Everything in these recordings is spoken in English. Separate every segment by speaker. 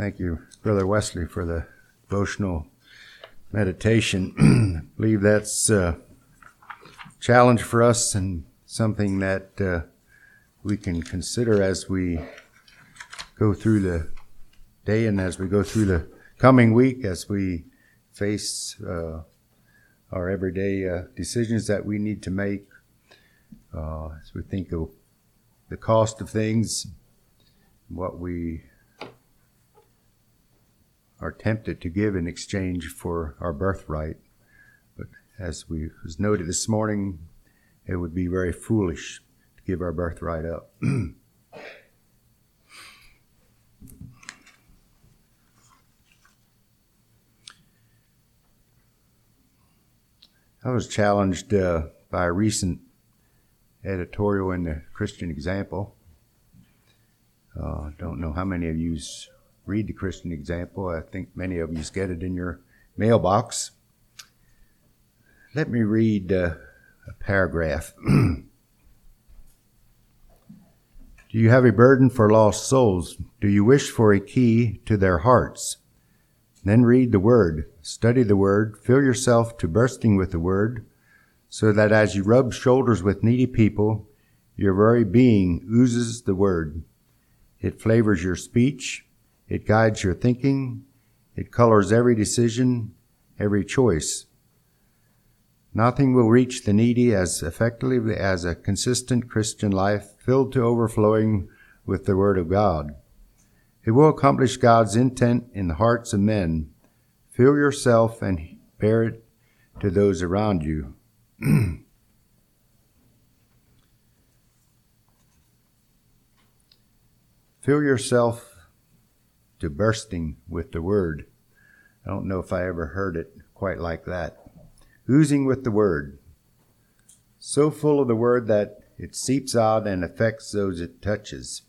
Speaker 1: Thank you, Brother Wesley, for the devotional meditation. I believe that's a challenge for us and something that we can consider as we go through the day and as we go through the coming week, as we face our everyday decisions that we need to make, as we think of the cost of things, what we are tempted to give in exchange for our birthright. But as was noted this morning, it would be very foolish to give our birthright up. I was challenged by a recent editorial in the Christian Example. Don't know how many of you read the Christian Example. I think many of you get it in your mailbox. Let me read a paragraph. Do you have a burden for lost souls? Do you wish for a key to their hearts? Then read the Word, study the Word, fill yourself to bursting with the Word, so that as you rub shoulders with needy people, your very being oozes the Word. It flavors your speech. It guides your thinking. It colors every decision, every choice. Nothing will reach the needy as effectively as a consistent Christian life filled to overflowing with the Word of God. It will accomplish God's intent in the hearts of men. Fill yourself and bear it to those around you. Fill yourself to bursting with the Word. I don't know if I ever heard it quite like that. Oozing with the Word. So full of the Word that it seeps out and affects those it touches.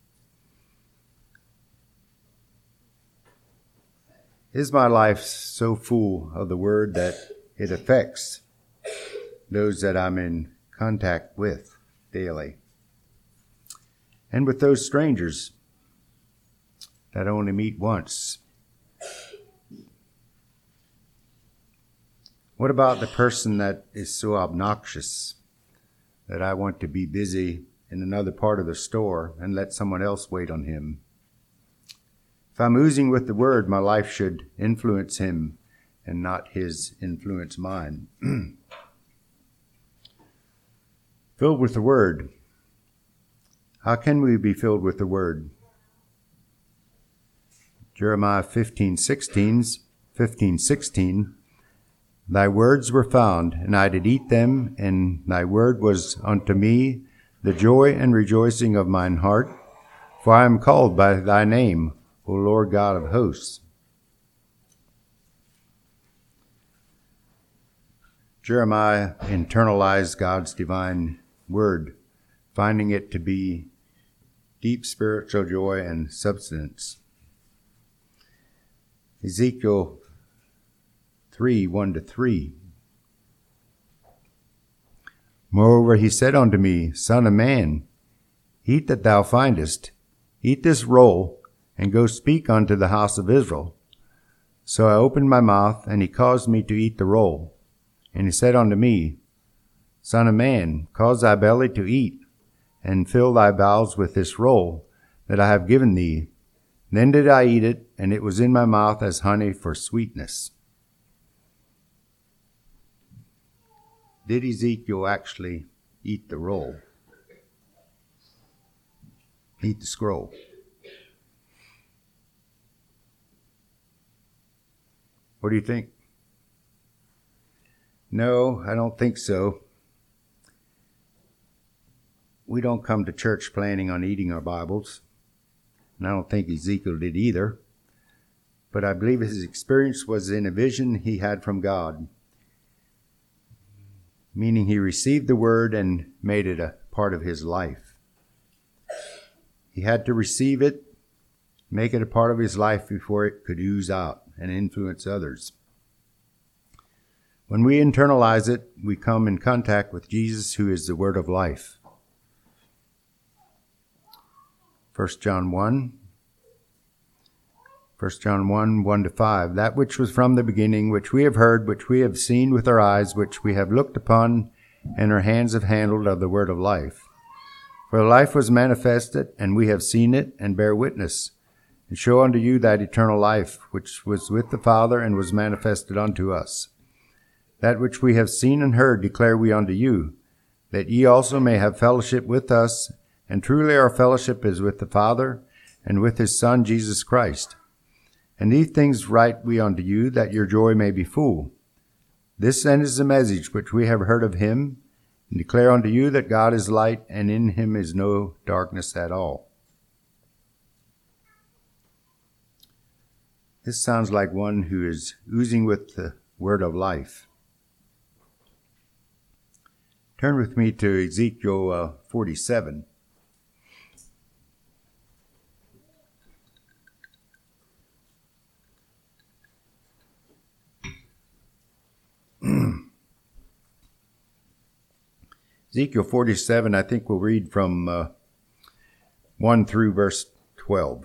Speaker 1: Is my life so full of the Word that it affects those that I'm in contact with daily? And with those strangers that I only meet once? What about the person that is so obnoxious that I want to be busy in another part of the store and let someone else wait on him? If I'm oozing with the Word, my life should influence him and not his influence mine. Filled with the Word. How can we be filled with the Word? Jeremiah 15:16, Thy words were found, and I did eat them, and thy word was unto me the joy and rejoicing of mine heart, for I am called by thy name, O Lord God of hosts. Jeremiah internalized God's divine word, finding it to be deep spiritual joy and substance. Ezekiel 3:1-3. Moreover, he said unto me, Son of man, eat that thou findest, eat this roll, and go speak unto the house of Israel. So I opened my mouth, and he caused me to eat the roll. And he said unto me, Son of man, cause thy belly to eat, and fill thy bowels with this roll that I have given thee. Then did I eat it, and it was in my mouth as honey for sweetness. Did Ezekiel actually eat the roll? Eat the scroll? What do you think? No, I don't think so. We don't come to church planning on eating our Bibles. And I don't think Ezekiel did either. But I believe his experience was in a vision he had from God. Meaning he received the word and made it a part of his life. He had to receive it, make it a part of his life before it could ooze out and influence others. When we internalize it, we come in contact with Jesus, who is the word of life. 1 John 1, 1 John 1, 1-5. That which was from the beginning, which we have heard, which we have seen with our eyes, which we have looked upon, and our hands have handled of the word of life. For the life was manifested, and we have seen it, and bear witness, and show unto you that eternal life, which was with the Father, and was manifested unto us. That which we have seen and heard declare we unto you, that ye also may have fellowship with us, and truly our fellowship is with the Father, and with his Son Jesus Christ. And these things write we unto you, that your joy may be full. This then is the message which we have heard of him, and declare unto you that God is light, and in him is no darkness at all. This sounds like one who is oozing with the word of life. Turn with me to Ezekiel 47. Ezekiel 47, I think we'll read from 1 through verse 12.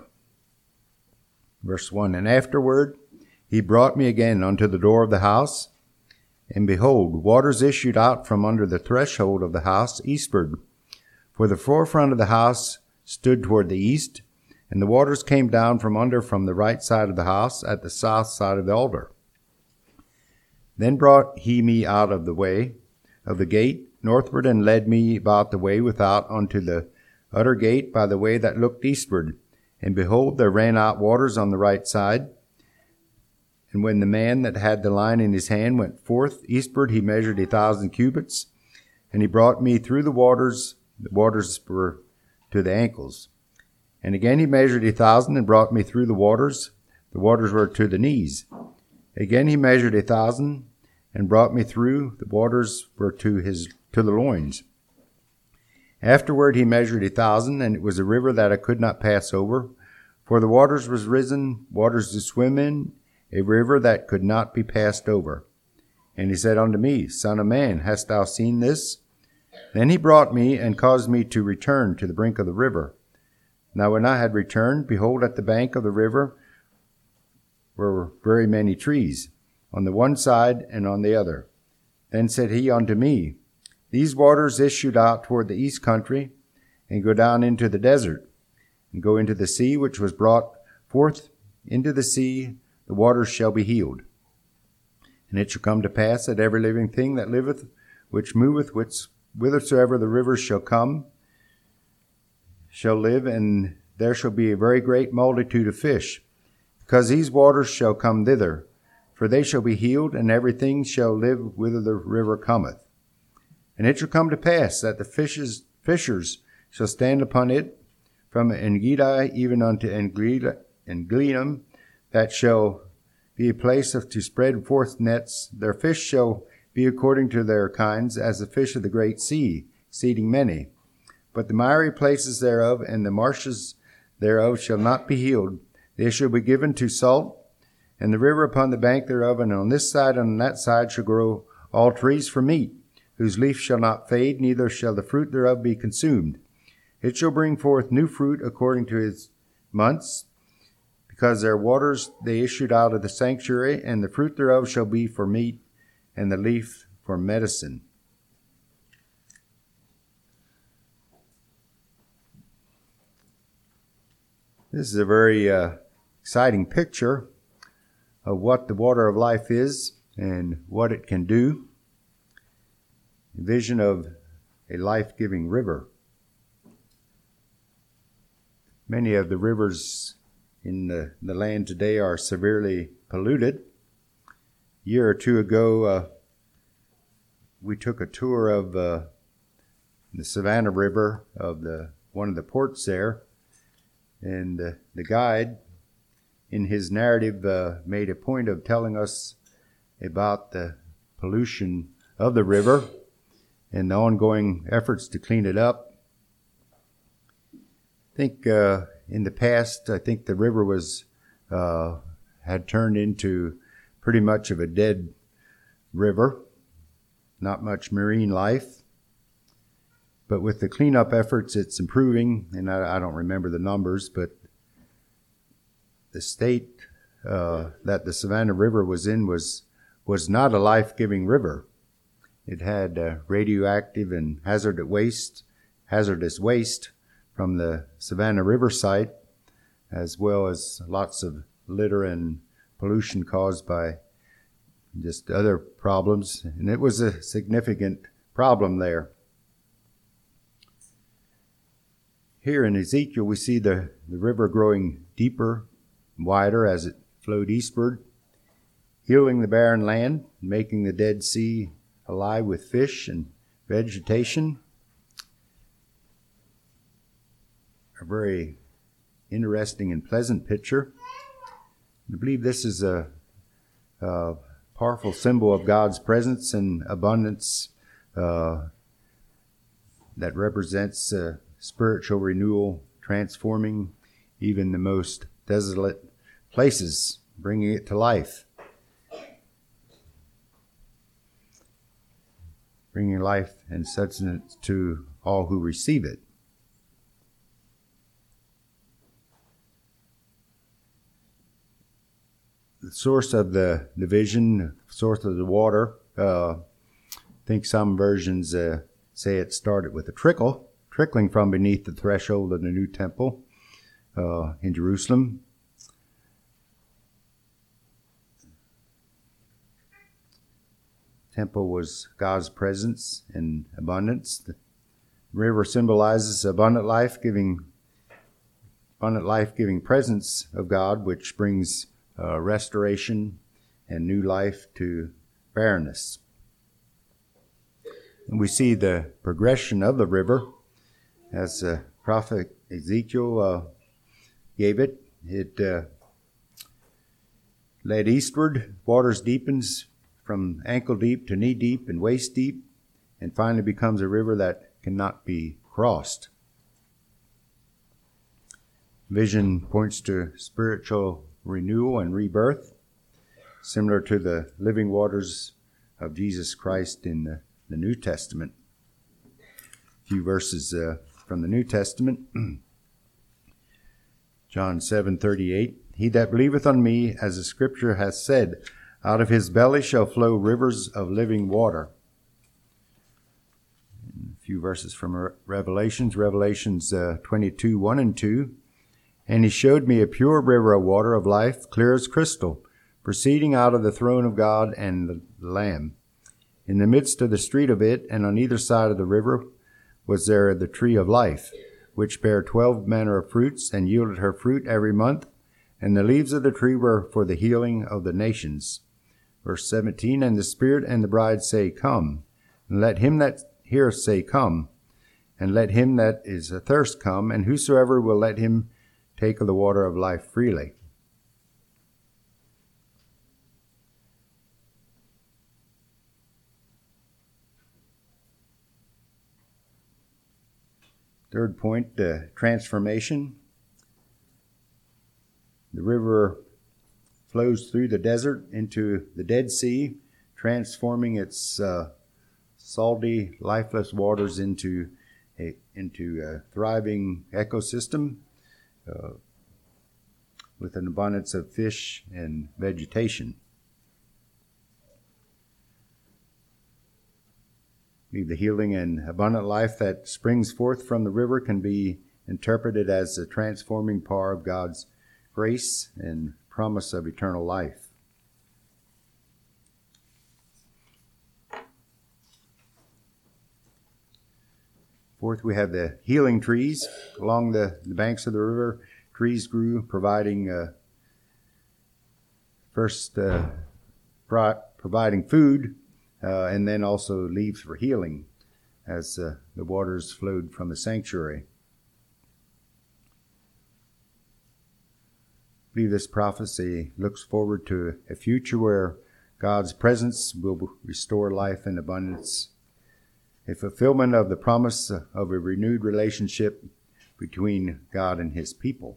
Speaker 1: Verse 1, And afterward he brought me again unto the door of the house, and behold, waters issued out from under the threshold of the house eastward. For the forefront of the house stood toward the east, and the waters came down from under from the right side of the house at the south side of the altar. Then brought he me out of the way of the gate northward, and led me about the way without unto the utter gate by the way that looked eastward. And behold, there ran out waters on the right side. And when the man that had the line in his hand went forth eastward, he measured 1,000 cubits, and he brought me through the waters were to the ankles. And again he measured 1,000, and brought me through the waters were to the knees. Again he measured 1,000, and brought me through, the waters were to the loins. Afterward he measured 1,000, and it was a river that I could not pass over, for the waters was risen, waters to swim in, a river that could not be passed over. And he said unto me, Son of man, hast thou seen this? Then he brought me, and caused me to return to the brink of the river. Now when I had returned, behold, at the bank of the river were very many trees, on the one side and on the other. Then said he unto me, These waters issued out toward the east country, and go down into the desert, and go into the sea, which was brought forth into the sea, the waters shall be healed. And it shall come to pass that every living thing that liveth, which moveth, whithersoever the rivers shall come, shall live, and there shall be a very great multitude of fish, because these waters shall come thither. For they shall be healed, and everything shall live whither the river cometh. And it shall come to pass that the fishers shall stand upon it, from Engedi even unto Engleam, that shall be a place to spread forth nets. Their fish shall be according to their kinds, as the fish of the great sea, exceeding many. But the miry places thereof and the marshes thereof shall not be healed. They shall be given to salt, and the river upon the bank thereof, and on this side and on that side shall grow all trees for meat, whose leaf shall not fade, neither shall the fruit thereof be consumed. It shall bring forth new fruit according to its months, because their waters they issued out of the sanctuary, and the fruit thereof shall be for meat, and the leaf for medicine. This is a very exciting picture of what the water of life is and what it can do. A vision of a life-giving river. Many of the rivers in the land today are severely polluted. A year or two ago, we took a tour of the Savannah River of one of the ports there, and the guide, in his narrative, made a point of telling us about the pollution of the river and the ongoing efforts to clean it up. I think in the past, I think the river had turned into pretty much of a dead river, not much marine life. But with the cleanup efforts, it's improving, and I don't remember the numbers, but the state that the Savannah River was in was not a life-giving river. It had radioactive and hazardous waste from the Savannah River site, as well as lots of litter and pollution caused by just other problems. And it was a significant problem there. Here in Ezekiel, we see the river growing deeper and wider as it flowed eastward, healing the barren land, making the Dead Sea alive with fish and vegetation. A very interesting and pleasant picture. I believe this is a powerful symbol of God's presence and abundance that represents spiritual renewal, transforming even the most desolate places, bringing it to life. Bringing life and sustenance to all who receive it. The source of the vision, source of the water, I think some versions say it started with a trickling from beneath the threshold of the new temple in Jerusalem. Temple was God's presence and abundance. The river symbolizes abundant life-giving presence of God, which brings restoration and new life to barrenness. And we see the progression of the river as the prophet Ezekiel gave it. It led eastward, waters deepens from ankle deep to knee deep and waist deep, and finally becomes a river that cannot be crossed. Vision points to spiritual renewal and rebirth, similar to the living waters of Jesus Christ in the New Testament. A few verses from the New Testament. John 7:38. He that believeth on me, as the scripture hath said, out of his belly shall flow rivers of living water. A few verses from Revelations 22:1 and 2. And he showed me a pure river of water of life, clear as crystal, proceeding out of the throne of God and the Lamb. In the midst of the street of it, and on either side of the river, was there the tree of life, which bare 12 manner of fruits, and yielded her fruit every month. And the leaves of the tree were for the healing of the nations. Verse 17, and the Spirit and the bride say, Come. And let him that heareth say, Come. And let him that is athirst come, and whosoever will let him take of the water of life freely. Third point, transformation. The river flows through the desert into the Dead Sea, transforming its salty, lifeless waters into a thriving ecosystem with an abundance of fish and vegetation. The healing and abundant life that springs forth from the river can be interpreted as the transforming power of God's grace and promise of eternal life. Fourth, we have the healing trees. Along the banks of the river, trees grew, providing providing food, and then also leaves for healing as the waters flowed from the sanctuary. I believe this prophecy looks forward to a future where God's presence will restore life in abundance, a fulfillment of the promise of a renewed relationship between God and his people.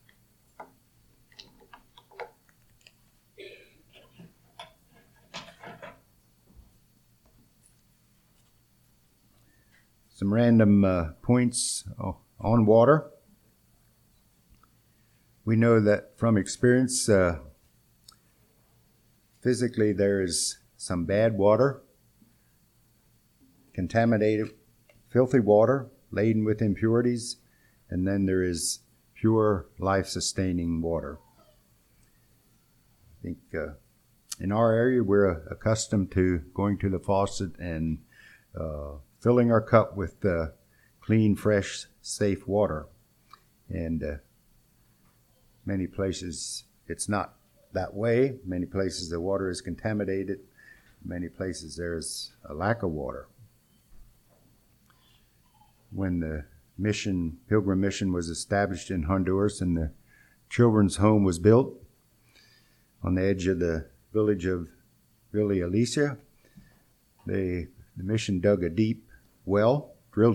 Speaker 1: Some random points on water. We know that from experience, physically there is some bad water, contaminated, filthy water, laden with impurities, and then there is pure, life-sustaining water. I think in our area, we're accustomed to going to the faucet and filling our cup with clean, fresh, safe water. And many places it's not that way. Many places the water is contaminated. Many places there's a lack of water. When the Pilgrim Mission was established in Honduras and the children's home was built on the edge of the village of Villa Alicia, the mission drilled a deep well,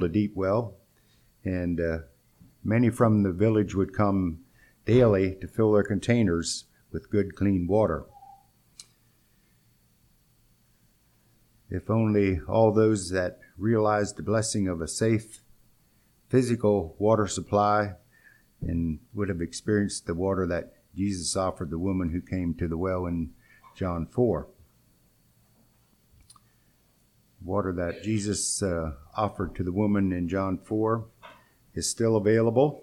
Speaker 1: and many from the village would come daily to fill their containers with good, clean water. If only all those that realized the blessing of a safe physical water supply and would have experienced the water that Jesus offered the woman who came to the well in John 4. Water that Jesus offered to the woman in John 4 is still available.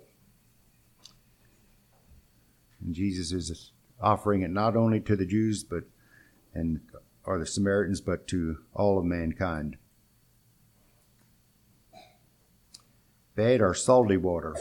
Speaker 1: And Jesus is offering it not only to the Jews or the Samaritans, but to all of mankind. Bad or salty water.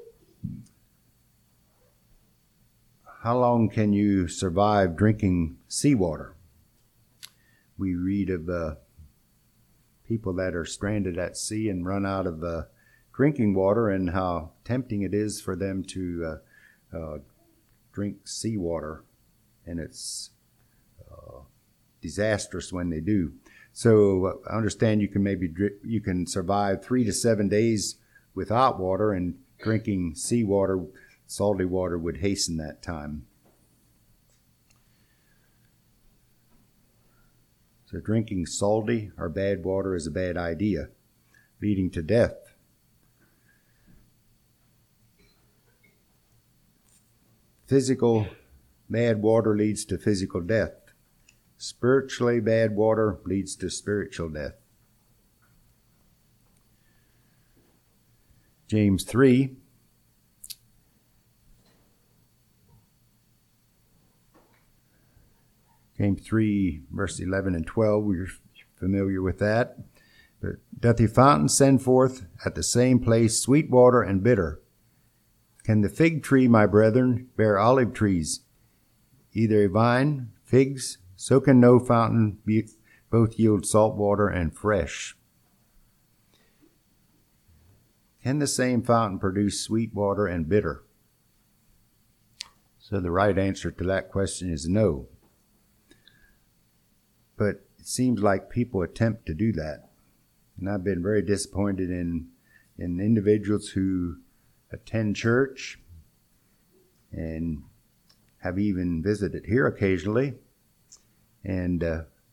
Speaker 1: How long can you survive drinking seawater? We read of people that are stranded at sea and run out of drinking water, and how tempting it is for them to drink seawater, and it's disastrous when they do. So I understand you can survive 3 to 7 days without water, and drinking seawater, salty water, would hasten that time. So drinking salty or bad water is a bad idea, leading to death. Physical bad water leads to physical death. Spiritually bad water leads to spiritual death. James 3. James 3, verse 11 and 12, we're familiar with that. But doth a fountain send forth at the same place sweet water and bitter? Can the fig tree, my brethren, bear olive trees? Either a vine, figs, so can no fountain both yield salt water and fresh. Can the same fountain produce sweet water and bitter? So the right answer to that question is no. But it seems like people attempt to do that. And I've been very disappointed in individuals who attend church and have even visited here occasionally. And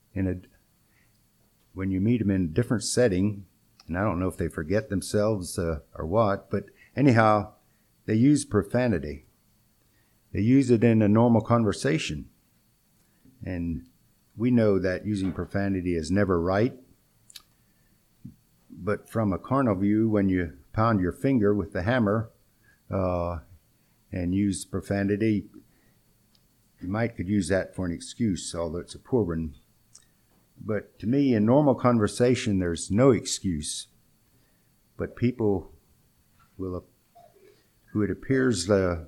Speaker 1: when you meet them in a different setting, and I don't know if they forget themselves or what, but anyhow, they use profanity. They use it in a normal conversation. And we know that using profanity is never right. But from a carnal view, when you pound your finger with the hammer and use profanity, you could use that for an excuse, although it's a poor one. But to me, in normal conversation, there's no excuse. But people who it appears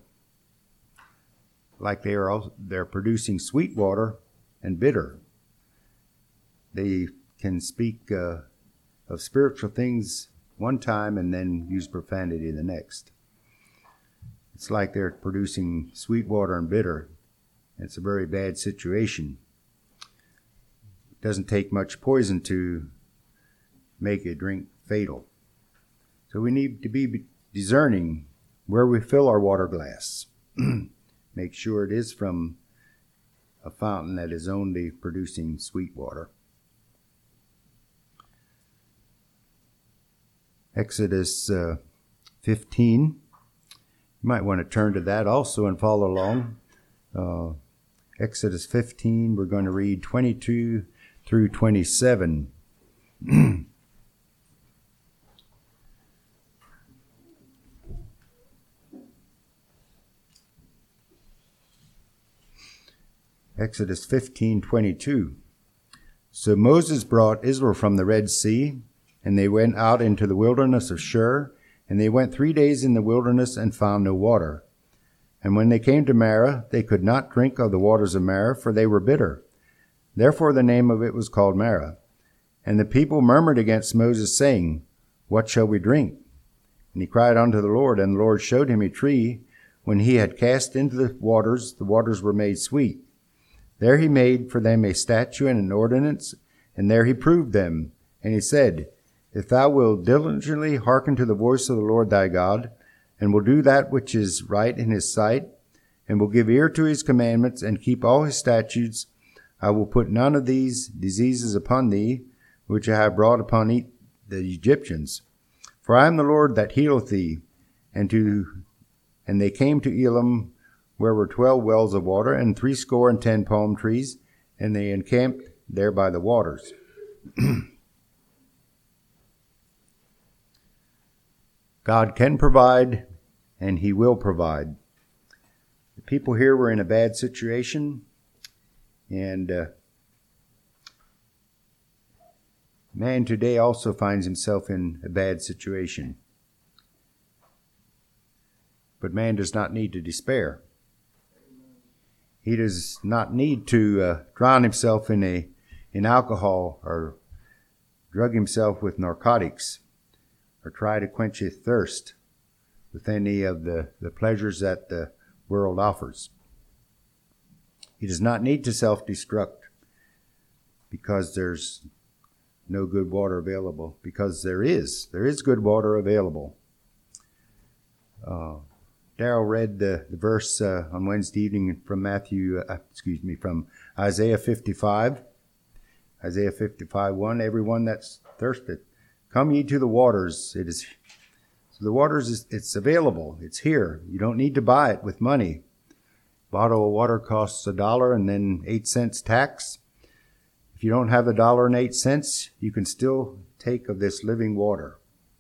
Speaker 1: like they're producing sweet water and bitter. They can speak of spiritual things one time and then use profanity the next. It's like they're producing sweet water and bitter. It's a very bad situation. It doesn't take much poison to make a drink fatal. So we need to be discerning where we fill our water glass. Make sure it is from a fountain that is only producing sweet water. Exodus 15. You might want to turn to that also and follow along. Exodus 15, we're going to read 22 through 27. Exodus 15:22. So Moses brought Israel from the Red Sea, and they went out into the wilderness of Shur, and they went 3 days in the wilderness and found no water. And when they came to Marah, they could not drink of the waters of Marah, for they were bitter. Therefore the name of it was called Marah. And the people murmured against Moses, saying, What shall we drink? And he cried unto the Lord, and the Lord showed him a tree. When he had cast into the waters were made sweet. There he made for them a statute and an ordinance, and there he proved them. And he said, If thou wilt diligently hearken to the voice of the Lord thy God, and will do that which is right in his sight, and will give ear to his commandments, and keep all his statutes, I will put none of these diseases upon thee, which I have brought upon the Egyptians. For I am the Lord that healeth thee. And they came to Elim, where were 12 wells of water, and 70 palm trees, and they encamped there by the waters. God can provide, and he will provide. The people here were in a bad situation, and man today also finds himself in a bad situation. But man does not need to despair. He does not need to drown himself in alcohol or drug himself with narcotics or try to quench his thirst with any of the pleasures that the world offers. He does not need to self-destruct because there's no good water available, because there is good water available. Darrell read the verse on Wednesday evening from from Isaiah 55. Isaiah 55:1. Everyone that's thirsted, come ye to the waters. So the waters it's available. It's here. You don't need to buy it with money. A bottle of water costs $1 and then 8 cents tax. If you don't have $1.08, you can still take of this living water.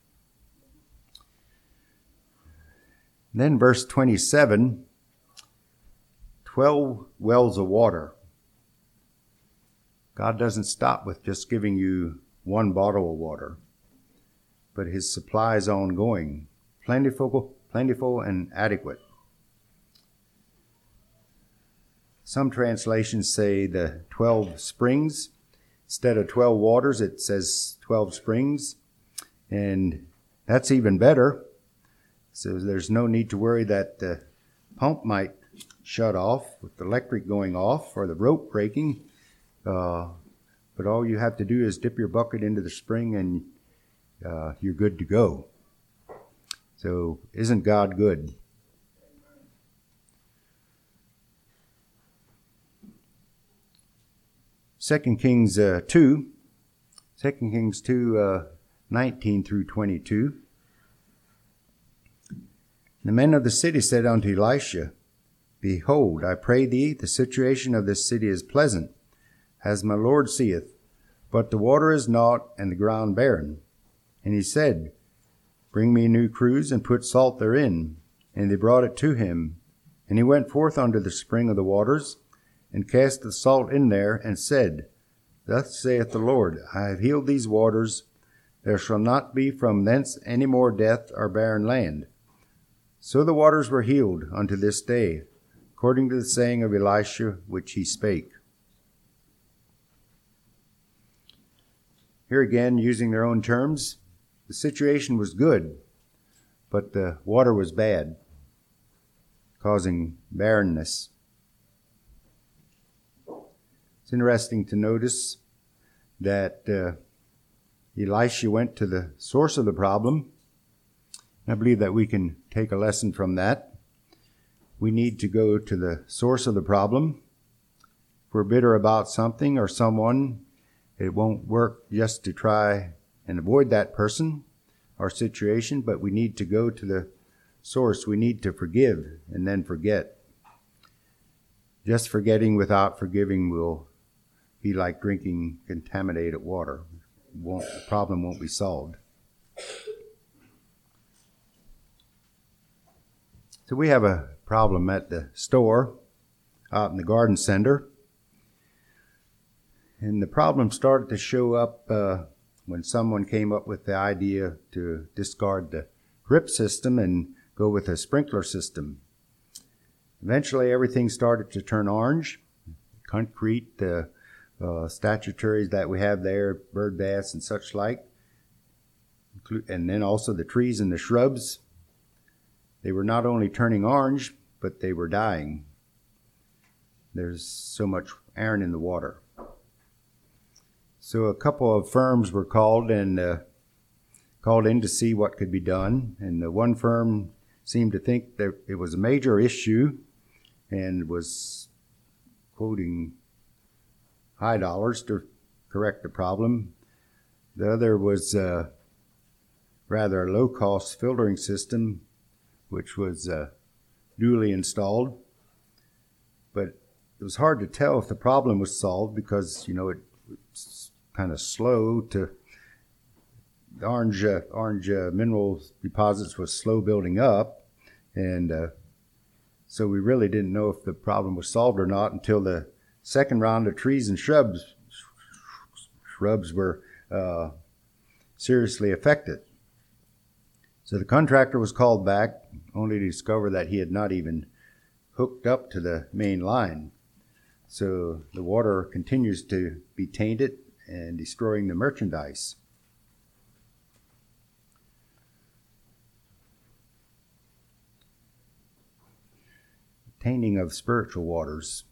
Speaker 1: Then verse 27, 12 wells of water. God doesn't stop with just giving you one bottle of water, but his supply is ongoing, plentiful and adequate. Some translations say the 12 springs. Instead of 12 waters, it says 12 springs, and that's even better. So there's no need to worry that the pump might shut off with the electric going off or the rope breaking. But all you have to do is dip your bucket into the spring and you're good to go. So isn't God good? Second Kings 2, 19 through 22. The men of the city said unto Elisha, Behold, I pray thee, the situation of this city is pleasant, as my Lord seeth, but the water is naught, and the ground barren. And he said, Bring me new cruse, and put salt therein. And they brought it to him. And he went forth unto the spring of the waters, and cast the salt in there, and said, Thus saith the Lord, I have healed these waters. There shall not be from thence any more death or barren land. So the waters were healed unto this day, according to the saying of Elisha, which he spake. Here again, using their own terms, the situation was good, but the water was bad, causing barrenness. It's interesting to notice that Elisha went to the source of the problem. I believe that we can take a lesson from that. We need to go to the source of the problem. If we're bitter about something or someone, it won't work just to try and avoid that person or situation, but we need to go to the source, we need to forgive and then forget. Just forgetting without forgiving will be like drinking contaminated water. The problem won't be solved. So we have a problem at the store out in the garden center. And the problem started to show up when someone came up with the idea to discard the drip system and go with a sprinkler system. Eventually, everything started to turn orange. Concrete, statuaries that we have there, bird baths and such like, and then also the trees and the shrubs. They were not only turning orange, but they were dying. There's so much iron in the water. So a couple of firms were called in to see what could be done. And the one firm seemed to think that it was a major issue and was quoting high dollars to correct the problem. The other was rather a low-cost filtering system, which was duly installed. But it was hard to tell if the problem was solved because, it's kind of slow to, the orange mineral deposits was slow building up. And so we really didn't know if the problem was solved or not until the second round of trees and shrubs were seriously affected. So the contractor was called back only to discover that he had not even hooked up to the main line. So the water continues to be tainted and destroying the merchandise. Tainting of spiritual waters.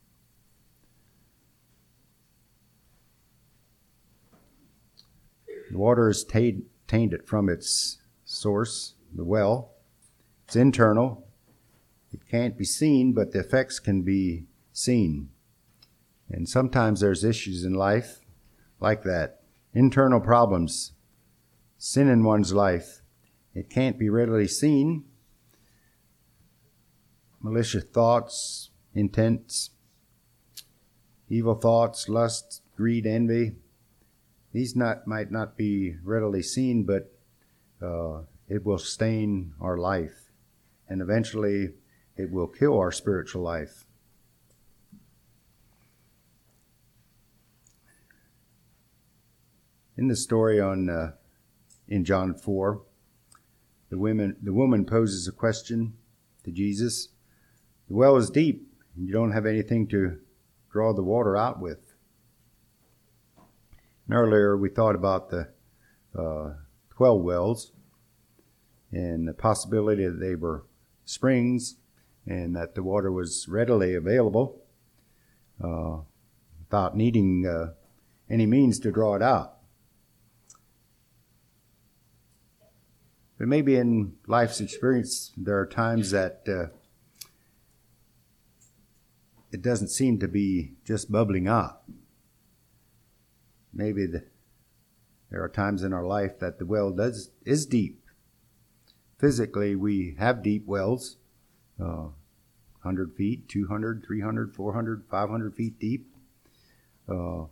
Speaker 1: The water is tainted from its source, the well. It's internal. It can't be seen, but the effects can be seen. And sometimes there's issues in life like that. Internal problems, sin in one's life. It can't be readily seen. Malicious thoughts, intents, evil thoughts, lust, greed, envy. These might not be readily seen, but it will stain our life, and eventually it will kill our spiritual life. In the story in John 4, the woman poses a question to Jesus. The well is deep, and you don't have anything to draw the water out with. And earlier we thought about the 12 wells and the possibility that they were springs and that the water was readily available without needing any means to draw it out. But maybe in life's experience, there are times that it doesn't seem to be just bubbling up. Maybe there are times in our life that the well is deep. Physically, we have deep wells, 100 feet, 200, 300, 400, 500 feet deep. So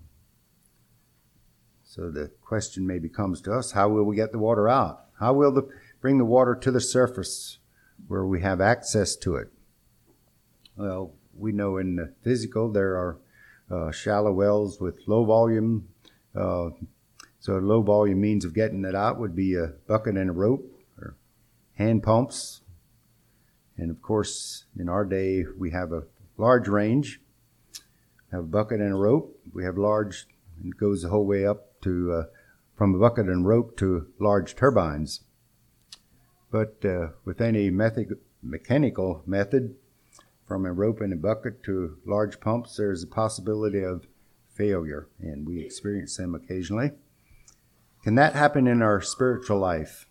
Speaker 1: the question maybe comes to us, how will we get the water out? How will bring the water to the surface where we have access to it? Well, we know in the physical there are shallow wells with low volume. So low volume means of getting it out would be a bucket and a rope or hand pumps. And of course, in our day, we have a large range. We have a bucket and a rope. We have large, and it goes the whole way up to from a bucket and rope to large turbines. But with any mechanical method, from a rope and a bucket to large pumps, there's a possibility of failure, and we experience them occasionally. Can that happen in our spiritual life?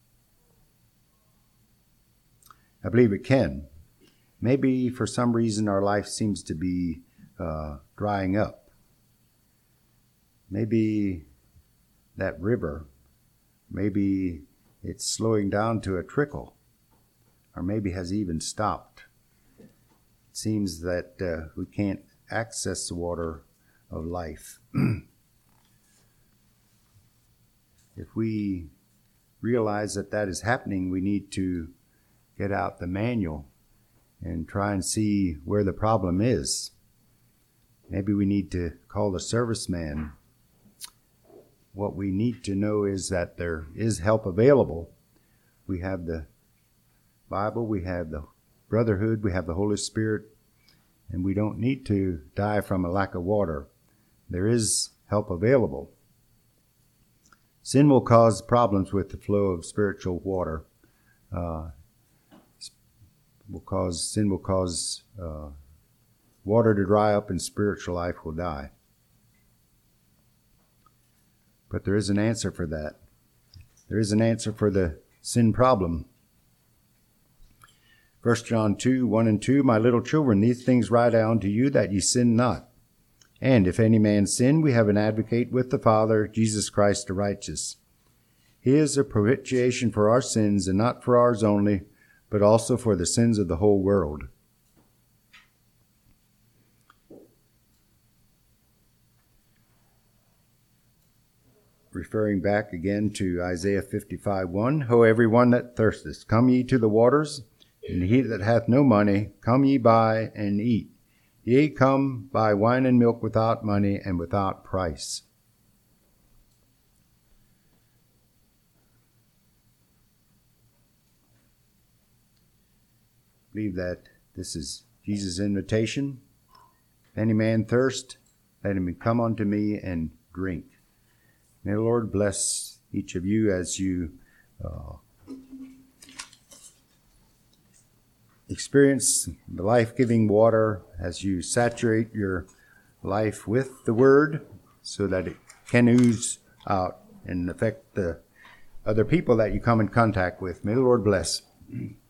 Speaker 1: I believe it can. Maybe for some reason our life seems to be drying up. Maybe that river, maybe it's slowing down to a trickle. or maybe has even stopped. It seems that we can't access the water of life. If we realize that that is happening, we need to get out the manual and try and see where the problem is. Maybe we need to call the serviceman. What we need to know is that there is help available. We have the Bible, we have the brotherhood, we have the Holy Spirit, and we don't need to die from a lack of water. There is help available. Sin will cause problems with the flow of spiritual water. Sin will cause water to dry up and spiritual life will die. But there is an answer for that. There is an answer for the sin problem. 1 John 2, 1 and 2, My little children, these things write I unto you, that ye sin not. And if any man sin, we have an advocate with the Father, Jesus Christ the righteous. He is a propitiation for our sins, and not for ours only, but also for the sins of the whole world. Referring back again to Isaiah 55:1, Ho, every one that thirsteth, come ye to the waters, and he that hath no money, come ye buy and eat. Yea, come, buy wine and milk without money and without price. I believe that this is Jesus' invitation. If any man thirst, let him come unto me and drink. May the Lord bless each of you as you experience the life-giving water, as you saturate your life with the Word so that it can ooze out and affect the other people that you come in contact with. May the Lord bless.